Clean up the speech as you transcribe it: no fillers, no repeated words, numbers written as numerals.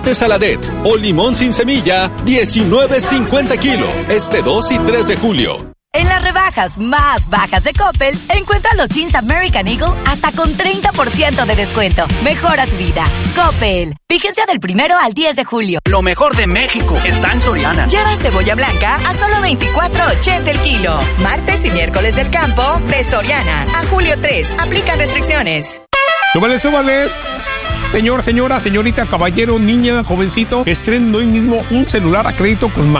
tomate saladet o limón sin semilla, $19.50 kilo. Este 2 y 3 de julio. En las rebajas más bajas de Coppel, encuentra los jeans American Eagle hasta con 30% de descuento. Mejora tu vida. Coppel. Vigencia del 1 al 10 de julio. Lo mejor de México está en Soriana. Lleva cebolla blanca a solo $24.80 el kilo. Martes y miércoles del campo de Soriana. A julio 3. Aplican restricciones. ¡Súbale, súbale! Señor, señora, señorita, caballero, niña, jovencito, estrenen hoy mismo un celular a crédito con